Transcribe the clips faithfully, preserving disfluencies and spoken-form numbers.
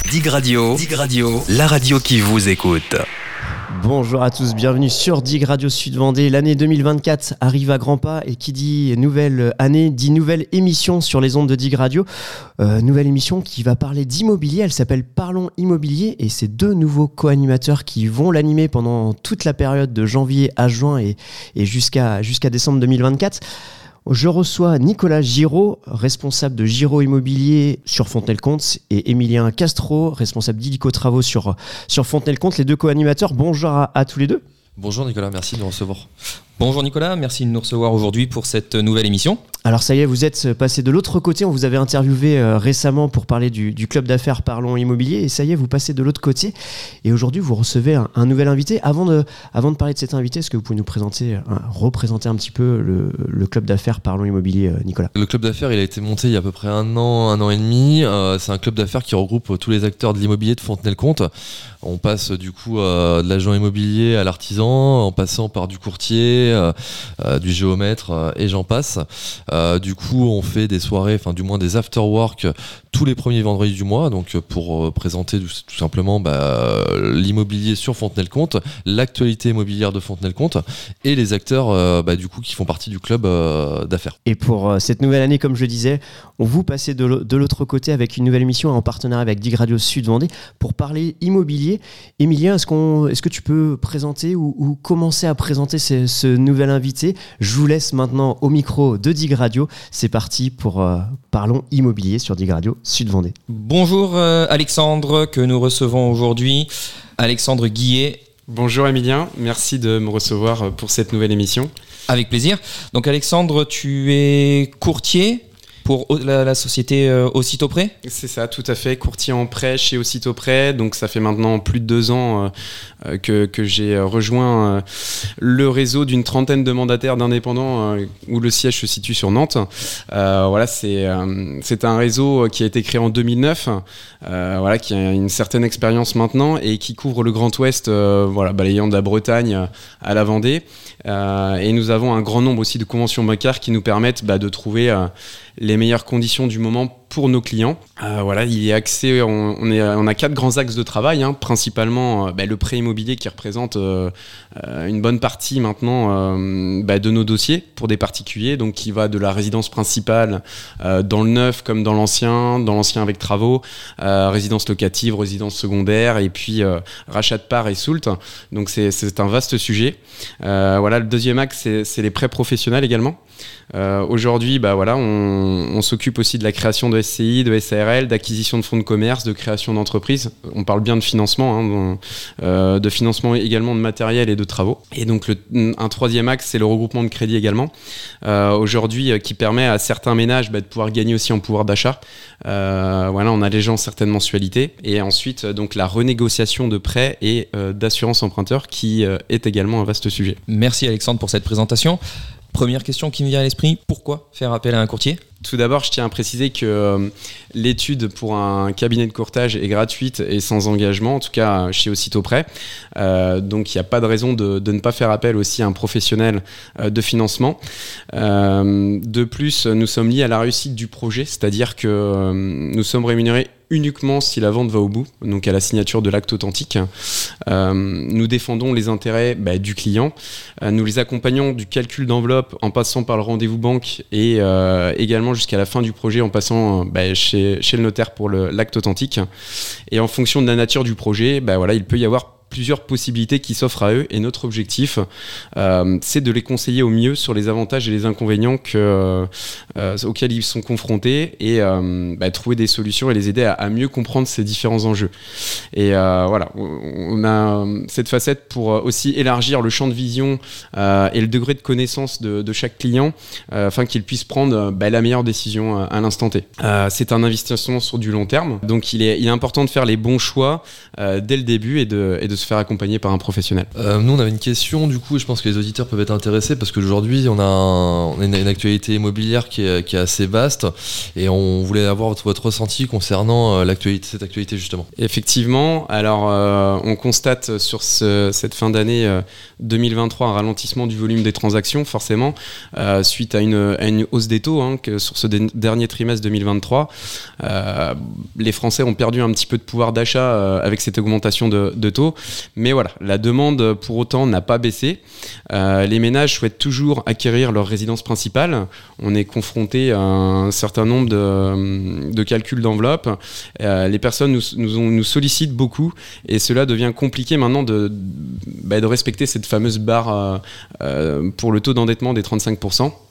Dig Radio, Dig Radio, la radio qui vous écoute. Bonjour à tous, bienvenue sur Dig Radio Sud-Vendée. L'année deux mille vingt-quatre arrive à grands pas et qui dit nouvelle année dit nouvelle émission sur les ondes de Dig Radio. Euh, nouvelle émission qui va parler d'immobilier, elle s'appelle Parlons Immobilier et c'est deux nouveaux co-animateurs qui vont l'animer pendant toute la période de janvier à juin et, et jusqu'à, jusqu'à décembre deux mille vingt-quatre. Je reçois Nicolas Giraud, responsable de Giraud Immobilier sur Fontenay-le-Comte, et Émilien Castro, responsable d'Illico Travaux sur, sur Fontenay-le-Comte, les deux co-animateurs. Bonjour à, à tous les deux. Bonjour Nicolas, merci de nous recevoir. Bonjour Nicolas, merci de nous recevoir aujourd'hui pour cette nouvelle émission. Alors ça y est, vous êtes passé de l'autre côté, on vous avait interviewé euh, récemment pour parler du, du club d'affaires Parlons Immobilier et ça y est, vous passez de l'autre côté et aujourd'hui vous recevez un, un nouvel invité. Avant de, avant de parler de cet invité, est-ce que vous pouvez nous présenter, un, représenter un petit peu le, le club d'affaires Parlons Immobilier, euh, Nicolas ? Le club d'affaires, il a été monté il y a à peu près un an, un an et demi. Euh, c'est un club d'affaires qui regroupe tous les acteurs de l'immobilier de Fontenay-le-Comte. On passe du coup euh, de l'agent immobilier à l'artisan, en passant par du courtier, euh, euh, du géomètre euh, et j'en passe. Euh, du coup, on fait des soirées, enfin du moins des after-work tous les premiers vendredis du mois, donc pour euh, présenter tout simplement bah, l'immobilier sur Fontenay-le-Comte, l'actualité immobilière de Fontenay-le-Comte et les acteurs euh, bah, du coup qui font partie du club euh, d'affaires. Et pour euh, cette nouvelle année, comme je le disais, on vous passait de, l'o- de l'autre côté avec une nouvelle émission en partenariat avec Dig Radio Sud-Vendée pour parler immobilier. Émilien, est-ce, qu'on, est-ce que tu peux présenter ou, ou commencer à présenter ce, ce nouvel invité ? Je vous laisse maintenant au micro de Dig Radio. C'est parti pour euh, Parlons Immobilier sur Dig Radio Sud-Vendée. Bonjour euh, Alexandre, que nous recevons aujourd'hui. Alexandre Guillet. Bonjour Émilien, merci de me recevoir pour cette nouvelle émission. Avec plaisir. Donc Alexandre, tu es courtier pour la, la société euh, Aussitôt Prêt ? C'est ça, tout à fait, courtier en prêt chez Aussitôt Prêt. Donc ça fait maintenant plus de deux ans euh, que, que j'ai rejoint euh, le réseau d'une trentaine de mandataires d'indépendants euh, où le siège se situe sur Nantes. Euh, voilà, c'est, euh, c'est un réseau qui a été créé en deux mille neuf, euh, voilà, qui a une certaine expérience maintenant et qui couvre le Grand Ouest, euh, voilà, balayant de la Bretagne à la Vendée. Euh, et nous avons un grand nombre aussi de conventions bancaires qui nous permettent bah, de trouver euh, les meilleures conditions du moment pour nos clients. Euh, voilà, il est axé, on, on, est, on a quatre grands axes de travail, hein, principalement euh, bah, le prêt immobilier qui représente euh, euh, une bonne partie maintenant euh, bah, de nos dossiers pour des particuliers, donc qui va de la résidence principale euh, dans le neuf comme dans l'ancien, dans l'ancien avec travaux, euh, résidence locative, résidence secondaire et puis euh, rachat de parts et soult. Donc c'est, c'est un vaste sujet. Euh, voilà, le deuxième axe, c'est, c'est les prêts professionnels également. Euh, aujourd'hui, bah voilà, on, on s'occupe aussi de la création de S C I, de S A R L, d'acquisition de fonds de commerce, de création d'entreprises. On parle bien de financement, hein, dont, euh, de financement également de matériel et de travaux. Et donc le, un troisième axe, c'est le regroupement de crédit également. Euh, aujourd'hui, euh, qui permet à certains ménages bah, de pouvoir gagner aussi en pouvoir d'achat. Euh, voilà, en allégeant certaines mensualités. Et ensuite, euh, donc la renégociation de prêts et euh, d'assurance emprunteur, qui euh, est également un vaste sujet. Merci Alexandre pour cette présentation. Première question qui me vient à l'esprit, pourquoi faire appel à un courtier ? Tout d'abord, je tiens à préciser que euh, l'étude pour un cabinet de courtage est gratuite et sans engagement, en tout cas chez Aussitôt Prêt. Euh, donc, il n'y a pas de raison de, de ne pas faire appel aussi à un professionnel euh, de financement. Euh, de plus, nous sommes liés à la réussite du projet, c'est-à-dire que euh, nous sommes rémunérés uniquement si la vente va au bout, donc à la signature de l'acte authentique. Euh, nous défendons les intérêts bah, du client. Euh, nous les accompagnons du calcul d'enveloppe en passant par le rendez-vous banque et euh, également jusqu'à la fin du projet en passant bah, chez, chez le notaire pour le, l'acte authentique. Et en fonction de la nature du projet, bah, voilà, il peut y avoir plusieurs possibilités qui s'offrent à eux et notre objectif euh, c'est de les conseiller au mieux sur les avantages et les inconvénients que, euh, auxquels ils sont confrontés et euh, bah, trouver des solutions et les aider à, à mieux comprendre ces différents enjeux. Et euh, voilà, on a cette facette pour aussi élargir le champ de vision euh, et le degré de connaissance de, de chaque client euh, afin qu'il puisse prendre bah, la meilleure décision à l'instant T. Euh, c'est un investissement sur du long terme, donc il est, il est important de faire les bons choix euh, dès le début et de, et de se faire accompagner par un professionnel. Euh, nous, on avait une question, du coup, et je pense que les auditeurs peuvent être intéressés parce qu'aujourd'hui, on a, un, on a une, une actualité immobilière qui est, qui est assez vaste et on voulait avoir votre, votre ressenti concernant l'actualité, cette actualité justement. Effectivement, alors euh, on constate sur ce, cette fin d'année euh, deux mille vingt-trois un ralentissement du volume des transactions, forcément, euh, suite à une, à une hausse des taux hein, que sur ce de, dernier trimestre deux mille vingt-trois. Euh, les Français ont perdu un petit peu de pouvoir d'achat euh, avec cette augmentation de, de taux, mais voilà, la demande pour autant n'a pas baissé. Euh, les ménages souhaitent toujours acquérir leur résidence principale. On est confronté à un certain nombre de, de calculs d'enveloppe. Euh, les personnes nous, nous, ont, nous sollicitent beaucoup et cela devient compliqué maintenant de, bah, de respecter cette fameuse barre euh, euh, pour le taux d'endettement des trente-cinq pour cent.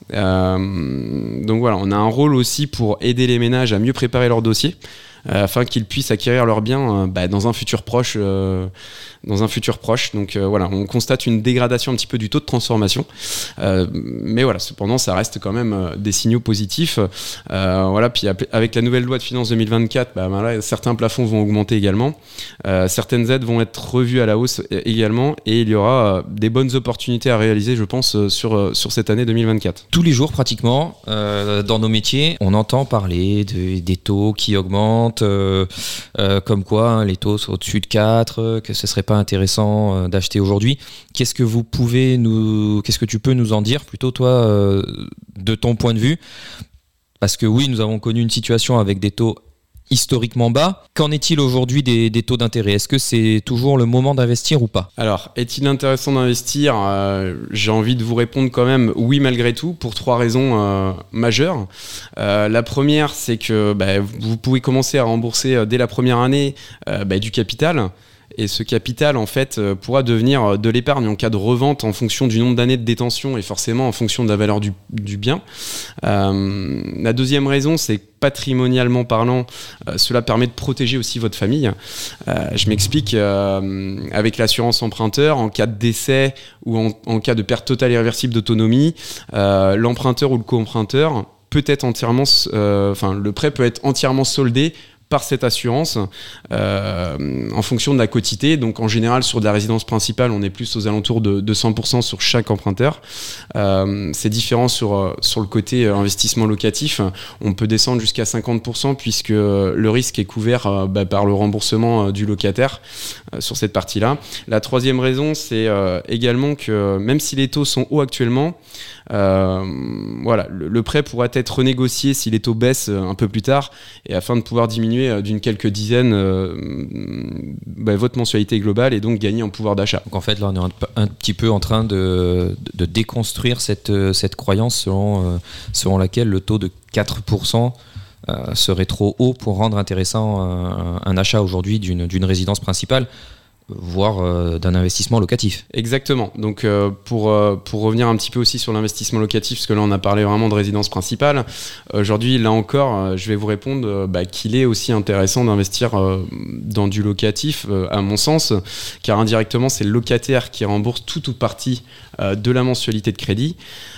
Euh, donc voilà, on a un rôle aussi pour aider les ménages à mieux préparer leur dossier euh, afin qu'ils puissent acquérir leurs biens euh, bah, dans un futur proche. Euh, dans un futur proche. Donc euh, voilà, on constate une dégradation un petit peu du taux de transformation. Euh, mais voilà, cependant, ça reste quand même euh, des signaux positifs. Euh, voilà, puis avec la nouvelle loi de finances deux mille vingt-quatre, bah, bah, là, certains plafonds vont augmenter également. Euh, certaines aides vont être revues à la hausse également. Et il y aura euh, des bonnes opportunités à réaliser, je pense, euh, sur, euh, sur cette année deux mille vingt-quatre. Tous les jours, pratiquement, euh, dans nos métiers, on entend parler de, des taux qui augmentent, euh, euh, comme quoi hein, les taux sont au-dessus de quatre, que ce serait pas intéressant euh, d'acheter aujourd'hui. Qu'est-ce que vous pouvez nous, qu'est-ce que tu peux nous en dire plutôt toi euh, de ton point de vue? Parce que oui, nous avons connu une situation avec des taux historiquement bas. Qu'en est-il aujourd'hui des, des taux d'intérêt? Est-ce que c'est toujours le moment d'investir ou pas? Alors, est-il intéressant d'investir? euh, J'ai envie de vous répondre quand même oui malgré tout, pour trois raisons euh, majeures. Euh, la première, c'est que bah, vous pouvez commencer à rembourser euh, dès la première année euh, bah, du capital. Et ce capital, en fait, euh, pourra devenir de l'épargne en cas de revente en fonction du nombre d'années de détention et forcément en fonction de la valeur du, du bien. Euh, la deuxième raison, c'est que patrimonialement parlant, euh, cela permet de protéger aussi votre famille. Euh, je m'explique, euh, avec l'assurance emprunteur, en cas de décès ou en, en cas de perte totale et irréversible d'autonomie, euh, l'emprunteur ou le co-emprunteur peut être entièrement, euh, enfin, le prêt peut être entièrement soldé par cette assurance euh, en fonction de la quotité. Donc en général sur de la résidence principale on est plus aux alentours de, de cent pour cent sur chaque emprunteur. Euh, c'est différent sur, sur le côté investissement locatif, on peut descendre jusqu'à cinquante pour cent puisque le risque est couvert euh, bah, par le remboursement euh, du locataire euh, sur cette partie là. La troisième raison c'est euh, également que même si les taux sont hauts actuellement, Euh, voilà, le, le prêt pourra être renégocié si les taux baissent un peu plus tard et afin de pouvoir diminuer d'une quelques dizaines euh, bah, votre mensualité globale et donc gagner en pouvoir d'achat. Donc en fait là on est un, un petit peu en train de, de déconstruire cette, cette croyance selon, euh, selon laquelle le taux de quatre pour cent euh, serait trop haut pour rendre intéressant un, un achat aujourd'hui d'une, d'une résidence principale, voire euh, d'un investissement locatif. Exactement. Donc euh, pour, euh, pour revenir un petit peu aussi sur l'investissement locatif, parce que là on a parlé vraiment de résidence principale, aujourd'hui là encore euh, je vais vous répondre euh, bah, qu'il est aussi intéressant d'investir euh, dans du locatif euh, à mon sens, car indirectement c'est le locataire qui rembourse tout ou partie euh, de la mensualité de crédit.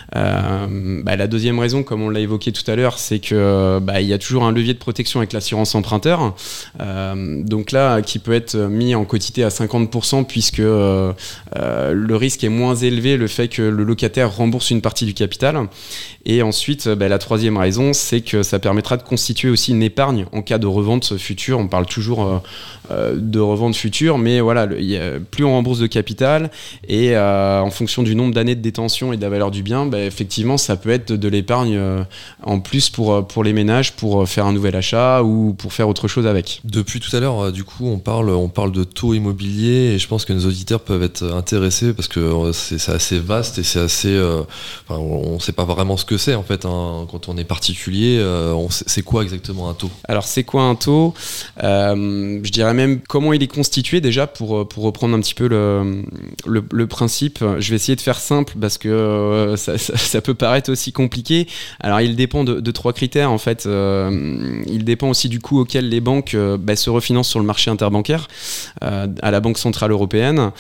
Euh, bah, la deuxième raison, comme on l'a évoqué tout à l'heure, c'est que bah, il y a toujours un levier de protection avec l'assurance emprunteur, euh, donc là qui peut être mis en quotité à cinquante pour cent puisque euh, euh, le risque est moins élevé, le fait que le locataire rembourse une partie du capital. Et ensuite, bah, la troisième raison, c'est que ça permettra de constituer aussi une épargne en cas de revente future. On parle toujours euh, euh, de revente future, mais voilà, le, y a, plus on rembourse de capital et euh, en fonction du nombre d'années de détention et de la valeur du bien, bah, effectivement, ça peut être de l'épargne euh, en plus pour, pour les ménages, pour faire un nouvel achat ou pour faire autre chose avec. Depuis tout à l'heure, du coup, on parle, on parle de taux immobilier et je pense que nos auditeurs peuvent être intéressés parce que c'est, c'est assez vaste et c'est assez... Euh, enfin, on ne sait pas vraiment ce que c'est en fait hein, quand on est particulier. Euh, on sait, c'est quoi exactement un taux? Alors c'est quoi un taux? euh, Je dirais même comment il est constitué déjà pour, pour reprendre un petit peu le, le, le principe. Je vais essayer de faire simple parce que euh, ça, ça, ça peut paraître aussi compliqué. Alors il dépend de, de trois critères en fait. Euh, il dépend aussi du coût auquel les banques euh, bah, se refinancent sur le marché interbancaire. Euh, à la Banque Centrale Européenne.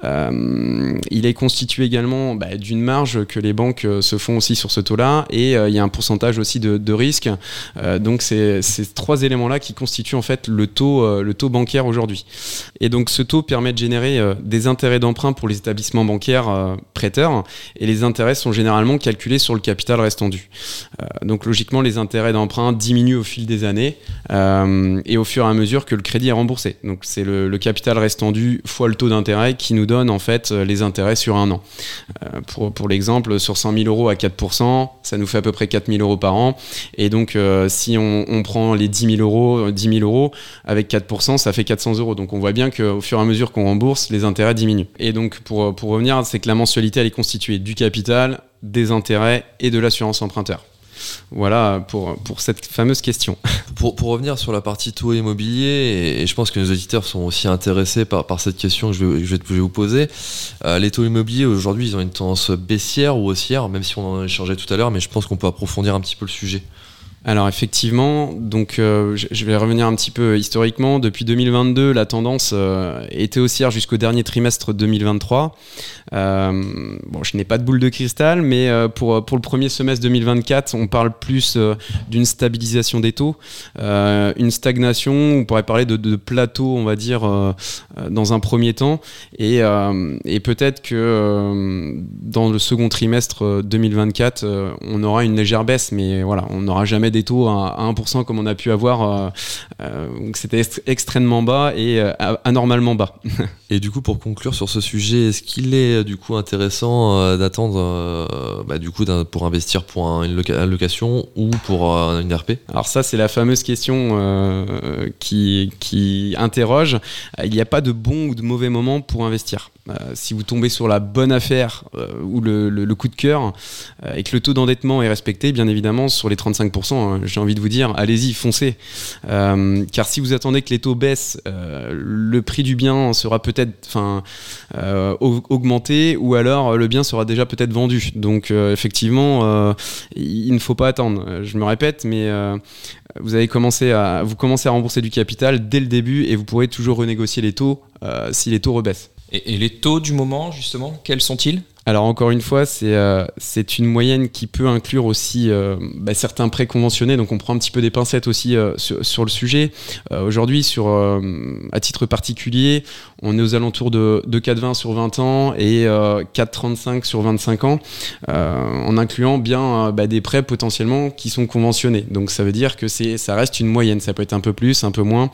Euh, il est constitué également bah, d'une marge que les banques euh, se font aussi sur ce taux-là, et euh, il y a un pourcentage aussi de, de risque. Euh, donc c'est ces trois éléments-là qui constituent en fait le taux, euh, le taux bancaire aujourd'hui. Et donc ce taux permet de générer euh, des intérêts d'emprunt pour les établissements bancaires euh, prêteurs, et les intérêts sont généralement calculés sur le capital restant dû. Euh, donc logiquement, les intérêts d'emprunt diminuent au fil des années euh, et au fur et à mesure que le crédit est remboursé. Donc c'est le, le capital restant dû fois le taux d'intérêt qui nous donne en fait les intérêts sur un an. Euh, pour, pour l'exemple, sur cent mille euros à quatre pour cent, ça nous fait à peu près quatre mille euros par an. Et donc euh, si on, on prend les dix mille euros, dix mille euros avec quatre pour cent, ça fait quatre cents euros. Donc on voit bien qu'au fur et à mesure qu'on rembourse, les intérêts diminuent. Et donc pour, pour revenir, c'est que la mensualité elle est constituée du capital, des intérêts et de l'assurance emprunteur. Voilà pour, pour cette fameuse question. Pour, pour revenir sur la partie taux immobilier, et, et je pense que nos auditeurs sont aussi intéressés par, par cette question que je vais, je vais, je vais vous poser. Euh, les taux immobiliers aujourd'hui, ils ont une tendance baissière ou haussière, même si on en a échangé tout à l'heure, mais je pense qu'on peut approfondir un petit peu le sujet. Alors effectivement, donc euh, je vais revenir un petit peu historiquement. Depuis deux mille vingt-deux, la tendance euh, était haussière jusqu'au dernier trimestre deux mille vingt-trois. Euh, bon, je n'ai pas de boule de cristal, mais euh, pour pour le premier semestre deux mille vingt-quatre, on parle plus euh, d'une stabilisation des taux, euh, une stagnation. On pourrait parler de, de plateau, on va dire, euh, dans un premier temps, et euh, et peut-être que euh, dans le second trimestre deux mille vingt-quatre, euh, on aura une légère baisse, mais voilà, on n'aura jamais des taux à un pour cent comme on a pu avoir, euh, euh, donc c'était est- extrêmement bas et euh, anormalement bas. Et du coup, pour conclure sur ce sujet, est-ce qu'il est du coup intéressant euh, d'attendre euh, bah, du coup, pour investir pour un, une loca- location ou pour euh, une R P ? Alors ça, c'est la fameuse question euh, qui, qui interroge. Il n'y a pas de bon ou de mauvais moment pour investir. Euh, si vous tombez sur la bonne affaire euh, ou le, le, le coup de cœur euh, et que le taux d'endettement est respecté, bien évidemment, sur les trente-cinq pour cent, hein, j'ai envie de vous dire, allez-y, foncez. Euh, car si vous attendez que les taux baissent, euh, le prix du bien sera peut-être enfin, euh, augmenté, ou alors le bien sera déjà peut-être vendu. Donc euh, effectivement, euh, il ne faut pas attendre. Je me répète, mais euh, vous avez commencé à, vous commencez à rembourser du capital dès le début, et vous pourrez toujours renégocier les taux euh, si les taux rebaissent. Et, et les taux du moment, justement, quels sont-ils ? Alors encore une fois, c'est, euh, c'est une moyenne qui peut inclure aussi euh, bah, certains prêts conventionnés, donc on prend un petit peu des pincettes aussi euh, sur, sur le sujet. Euh, aujourd'hui, sur, euh, à titre particulier, on est aux alentours de, de quatre virgule vingt sur vingt ans et euh, quatre virgule trente-cinq sur vingt-cinq ans, euh, en incluant bien euh, bah, des prêts potentiellement qui sont conventionnés. Donc ça veut dire que c'est, ça reste une moyenne, ça peut être un peu plus, un peu moins.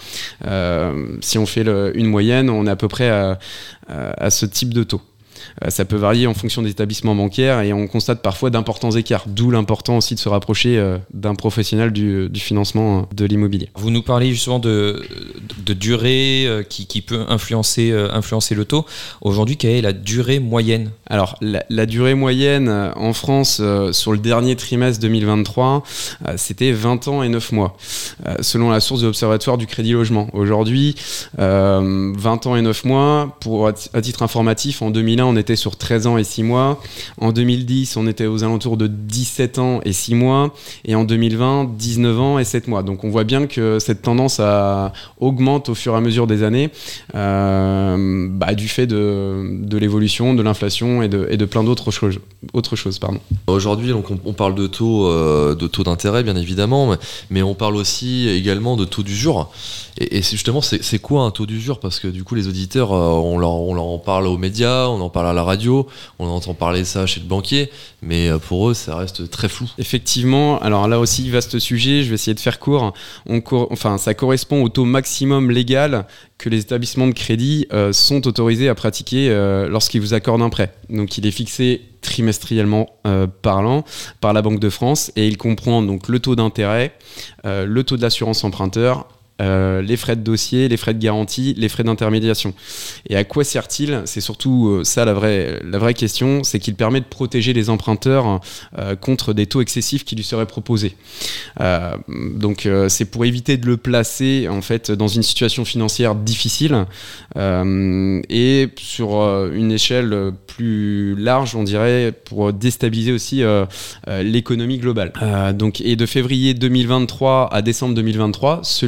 Euh, si on fait le, une moyenne, on est à peu près à, à, à ce type de taux. Ça peut varier en fonction des établissements bancaires, et on constate parfois d'importants écarts, d'où l'important aussi de se rapprocher d'un professionnel du, du financement de l'immobilier. Vous nous parlez justement de, de durée qui, qui peut influencer, influencer le taux. Aujourd'hui, quelle est la durée moyenne ? Alors, la, la durée moyenne en France euh, sur le dernier trimestre deux mille vingt-trois, euh, c'était vingt ans et neuf mois, euh, selon la source de l'Observatoire du Crédit Logement. Aujourd'hui, euh, vingt ans et neuf mois. Pour, à titre informatif, en deux mille un, on était sur treize ans et six mois. En deux mille dix, on était aux alentours de dix-sept ans et six mois. Et en deux mille vingt, dix-neuf ans et sept mois. Donc on voit bien que cette tendance à, augmente au fur et à mesure des années, euh, bah, du fait de, de l'évolution, de l'inflation et de, et de plein d'autres choses. Autre chose, pardon. Aujourd'hui, donc, on, on parle de taux, euh, de taux d'intérêt, bien évidemment, mais, mais on parle aussi également de taux d'usure. Et, et c'est justement, c'est, c'est quoi un taux d'usure ? Parce que du coup, les auditeurs, euh, on, leur, on leur en parle aux médias, on en parle à la radio, on entend parler de ça chez le banquier, mais pour eux, ça reste très flou. Effectivement, alors là aussi, vaste sujet, je vais essayer de faire court. On co- enfin, ça correspond au taux maximum légal que les établissements de crédit euh, sont autorisés à pratiquer euh, lorsqu'ils vous accordent un prêt. Donc il est fixé trimestriellement euh, parlant par la Banque de France, et il comprend donc le taux d'intérêt, euh, le taux de l'assurance emprunteur, Euh, les frais de dossier, les frais de garantie, les frais d'intermédiation. Et à quoi sert-il ? C'est surtout euh, ça la vraie, la vraie question, c'est qu'il permet de protéger les emprunteurs euh, contre des taux excessifs qui lui seraient proposés. Euh, donc euh, c'est pour éviter de le placer en fait dans une situation financière difficile, euh, et sur euh, une échelle plus large, on dirait, pour déstabiliser aussi euh, euh, l'économie globale. Euh, donc, et de février deux mille vingt-trois à décembre deux mille vingt-trois, celui-ci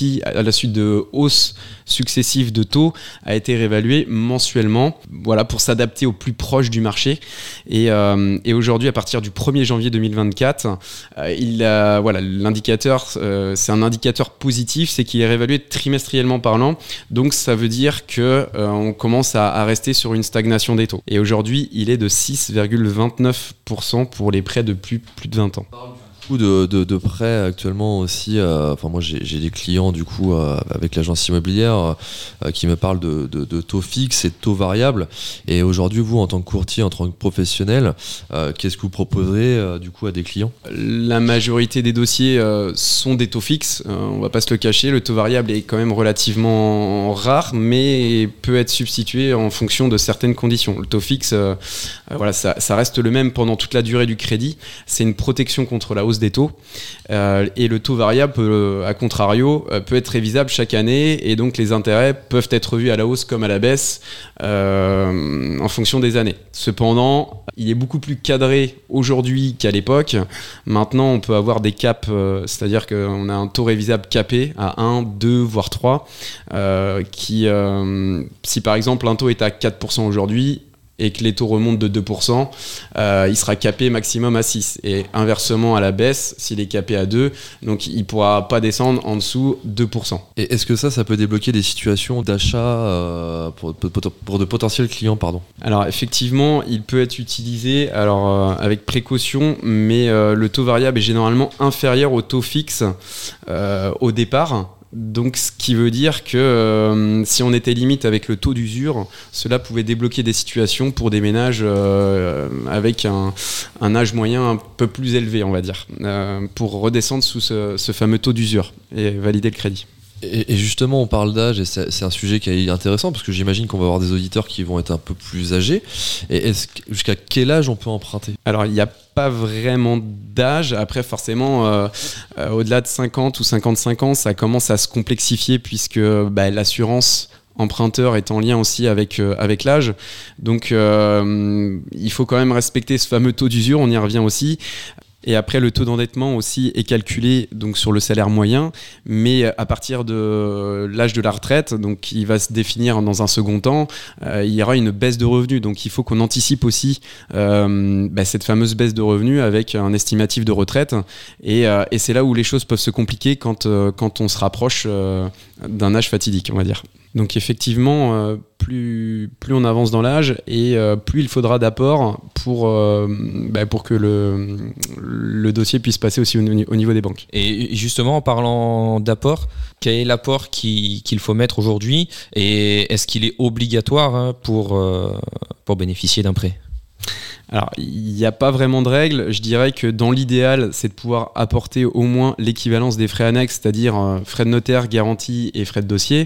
aujourd'hui, à la suite de hausses successives de taux, a été réévalué mensuellement, voilà, pour s'adapter au plus proche du marché. Et, euh, et aujourd'hui, à partir du premier janvier deux mille vingt-quatre, euh, il a, voilà, l'indicateur, euh, c'est un indicateur positif, c'est qu'il est réévalué trimestriellement parlant. Donc ça veut dire que euh, on commence à, à rester sur une stagnation des taux. Et aujourd'hui, il est de six virgule vingt-neuf pour cent pour les prêts de plus, plus de vingt ans. De, de, de prêts actuellement aussi, euh, enfin moi j'ai, j'ai des clients du coup euh, avec l'agence immobilière euh, qui me parlent de, de, de taux fixes et de taux variables, et aujourd'hui vous en tant que courtier, en tant que professionnel, euh, qu'est-ce que vous proposez euh, du coup à des clients? La majorité des dossiers euh, sont des taux fixes, euh, on va pas se le cacher, le taux variable est quand même relativement rare mais peut être substitué en fonction de certaines conditions. Le taux fixe, euh, euh, voilà, ça, ça reste le même pendant toute la durée du crédit, c'est une protection contre la hausse des taux, euh, et le taux variable peut, à contrario euh, peut être révisable chaque année, et donc les intérêts peuvent être revus à la hausse comme à la baisse euh, en fonction des années. Cependant, il est beaucoup plus cadré aujourd'hui qu'à l'époque. Maintenant on peut avoir des caps, euh, c'est-à-dire qu'on a un taux révisable capé à un, deux voire trois, euh, qui euh, si par exemple un taux est à quatre pour cent aujourd'hui et que les taux remontent de deux pour cent, euh, il sera capé maximum à six. Et inversement à la baisse, s'il est capé à deux, donc il ne pourra pas descendre en dessous de deux pour cent. Et est-ce que ça, ça peut débloquer des situations d'achat euh, pour, pour, pour de potentiels clients, pardon? Alors effectivement, il peut être utilisé alors, euh, avec précaution, mais euh, le taux variable est généralement inférieur au taux fixe euh, au départ. Donc ce qui veut dire que euh, si on était limite avec le taux d'usure, cela pouvait débloquer des situations pour des ménages euh, avec un, un âge moyen un peu plus élevé, on va dire, euh, pour redescendre sous ce, ce fameux taux d'usure et valider le crédit. Et justement, on parle d'âge, et c'est, c'est un sujet qui est intéressant parce que j'imagine qu'on va avoir des auditeurs qui vont être un peu plus âgés. Et est-ce que, jusqu'à quel âge on peut emprunter? Alors, il n'y a pas vraiment d'âge. Après, forcément, euh, euh, au-delà de cinquante ou cinquante-cinq ans, ça commence à se complexifier puisque bah, l'assurance emprunteur est en lien aussi avec, euh, avec l'âge. Donc, euh, il faut quand même respecter ce fameux taux d'usure, on y revient aussi. Et après, le taux d'endettement aussi est calculé donc sur le salaire moyen, mais à partir de l'âge de la retraite, donc il va se définir dans un second temps, euh, il y aura une baisse de revenus. Donc il faut qu'on anticipe aussi euh, bah, cette fameuse baisse de revenus avec un estimatif de retraite. Et, euh, et c'est là où les choses peuvent se compliquer quand, euh, quand on se rapproche euh, d'un âge fatidique, on va dire. Donc effectivement, euh, plus, plus on avance dans l'âge et euh, plus il faudra d'apports pour, euh, bah, pour que le, le dossier puisse passer aussi au, au niveau des banques. Et justement, en parlant d'apport, quel est l'apport qui, qu'il faut mettre aujourd'hui et est-ce qu'il est obligatoire hein, pour, euh, pour bénéficier d'un prêt ? Alors, il n'y a pas vraiment de règle. Je dirais que dans l'idéal, c'est de pouvoir apporter au moins l'équivalence des frais annexes, c'est-à-dire euh, frais de notaire, garantie et frais de dossier.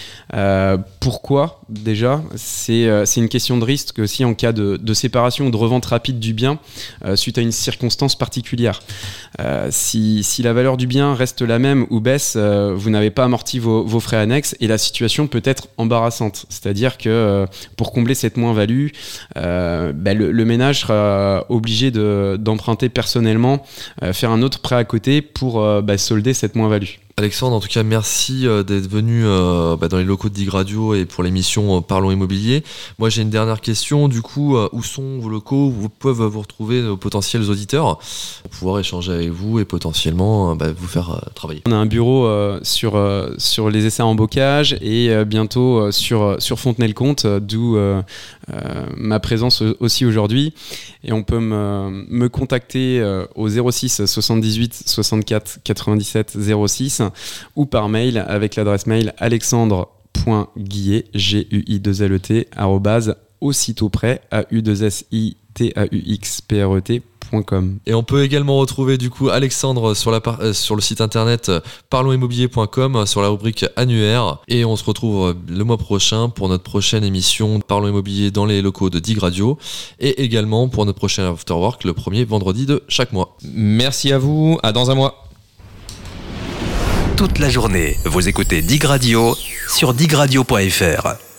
Euh, pourquoi déjà c'est, euh, c'est une question de risque aussi en cas de, de séparation ou de revente rapide du bien euh, suite à une circonstance particulière. Euh, si, si la valeur du bien reste la même ou baisse, euh, vous n'avez pas amorti vos, vos frais annexes et la situation peut être embarrassante. C'est-à-dire que euh, pour combler cette moins-value, euh, bah, le, le ménage sera obligé de, d'emprunter personnellement, euh, faire un autre prêt à côté pour euh, bah, solder cette moins-value. Alexandre, en tout cas, merci euh, d'être venu euh, bah, dans les locaux de Dig Radio et pour l'émission euh, Parlons Immobilier. Moi, j'ai une dernière question. Du coup, euh, où sont vos locaux? Où peuvent vous retrouver nos potentiels auditeurs pour pouvoir échanger avec vous et potentiellement euh, bah, vous faire euh, travailler? On a un bureau euh, sur, euh, sur les essais en bocage et euh, bientôt euh, sur, sur Fontenay-le-Comte, euh, d'où euh, euh, ma présence aussi aujourd'hui. Et on peut me, me contacter euh, au zéro six soixante-dix-huit soixante-quatre quatre-vingt-dix-sept zéro six ou par mail avec l'adresse mail alexandre point guillet g u i deux l e t arobase aussitôt-prêt a u deux s i t a u x p r e t point com. Et on peut également retrouver du coup Alexandre sur, la par- euh, sur le site internet euh, parlons immobilier point com sur la rubrique annuaire, et on se retrouve euh, le mois prochain pour notre prochaine émission Parlons Immobilier dans les locaux de Dig Radio et également pour notre prochain Afterwork le premier vendredi de chaque mois. Merci à vous, à dans un mois. Toute la journée, vous écoutez Dig Radio sur dig radio point f r.